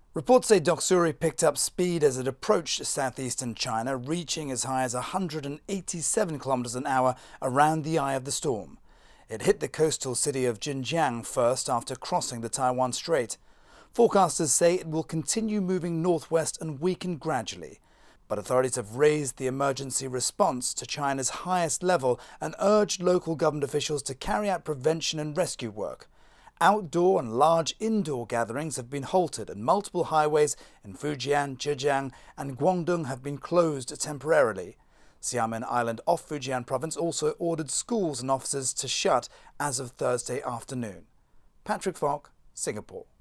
Reports say Doksuri picked up speed as it approached southeastern China, reaching as high as 187 kilometers an hour around the eye of the storm. It hit the coastal city of Jinjiang first after crossing the Taiwan Strait. Forecasters say it will continue moving northwest and weaken gradually. But authorities have raised the emergency response to China's highest level and urged local government officials to carry out prevention and rescue work. Outdoor and large indoor gatherings have been halted, and multiple highways in Fujian, Zhejiang and Guangdong have been closed temporarily. Xiamen Island off Fujian province also ordered schools and offices to shut as of Thursday afternoon. Patrick Falk, Singapore.